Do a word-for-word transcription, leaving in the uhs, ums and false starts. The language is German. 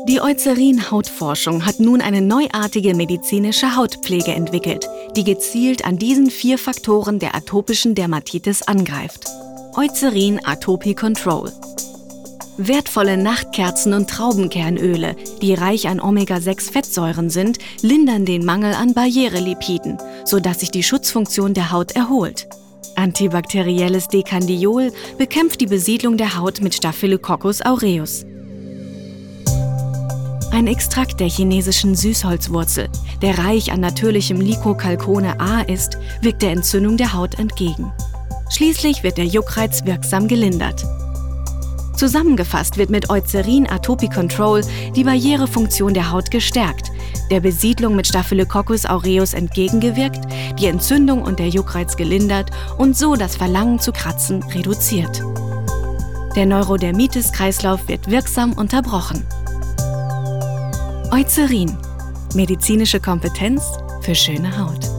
Die Eucerin-Hautforschung hat nun eine neuartige medizinische Hautpflege entwickelt, die gezielt an diesen vier Faktoren der atopischen Dermatitis angreift. Eucerin Atopy Control. Wertvolle Nachtkerzen und Traubenkernöle, die reich an Omega sechs Fettsäuren sind, lindern den Mangel an Barrierelipiden, sodass sich die Schutzfunktion der Haut erholt. Antibakterielles Decandiol bekämpft die Besiedlung der Haut mit Staphylococcus aureus. Ein Extrakt der chinesischen Süßholzwurzel, der reich an natürlichem Lycocalcone A ist, wirkt der Entzündung der Haut entgegen. Schließlich wird der Juckreiz wirksam gelindert. Zusammengefasst wird mit Eucerin Atopy Control die Barrierefunktion der Haut gestärkt, der Besiedlung mit Staphylococcus aureus entgegengewirkt, die Entzündung und der Juckreiz gelindert und so das Verlangen zu kratzen reduziert. Der Neurodermitis-Kreislauf wird wirksam unterbrochen. Eucerin – medizinische Kompetenz für schöne Haut.